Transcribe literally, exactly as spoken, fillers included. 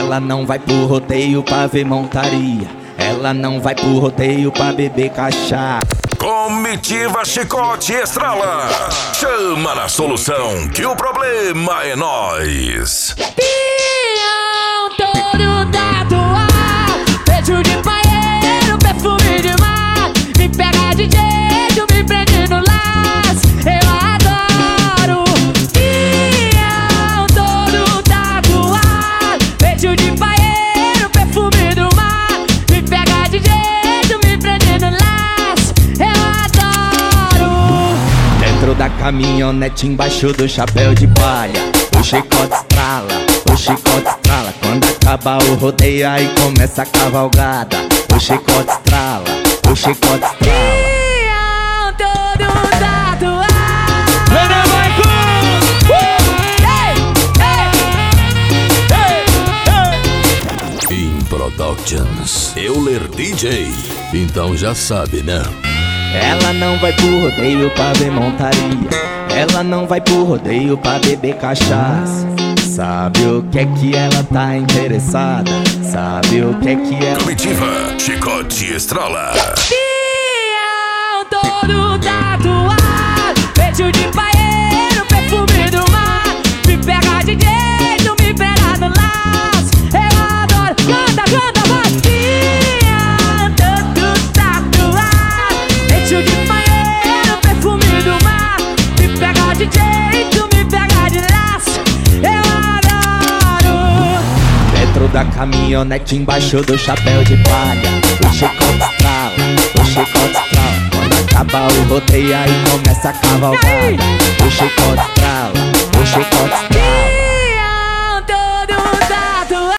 Ela não vai pro rodeio pra ver montaria. Ela não vai pro rodeio pra beber cachaça. Comitiva Chicote Estrala. Chama na solução que o problema é nós. Pião todo tatuado, beijo de paeiro, perfume de mar. Me pega de jeito, me prende no laço. Eu adoro. Pião todo tatuado, beijo de paeiro, perfume do mar. Me pega de jeito, me prende no laço. Eu adoro. Dentro da caminhonete, embaixo do chapéu de palha, o chicote estrala, o chicote estrala. Quando acaba o rodeio, aí começa a cavalgada. O chicote estrala, o chicote estrala. Pião todo tatuado. In Productions, Euler D J. Então já sabe, né? Ela não vai pro rodeio pra ver montaria. Ela não vai pro rodeio pra beber cachaça. Sabe o que é que ela tá interessada? Sabe o que é que ela... Comitiva Chicote Estrala. Pião todo tatuado, beijo de paeiro, perfume do mar. Me pega de jeito, me pega no laço. Eu adoro. Canta, canta, vai. Pião todo tatuado, beijo de paeiro, perfume do mar. Me pega de jeito, me pega de laço. Eu adoro. Dentro da caminhonete, embaixo do chapéu de palha, o chicote estrala, o chicote estrala. Quando acaba o rodeio, aí começa a cavalgada. O chicote estrala, o chicote estrala.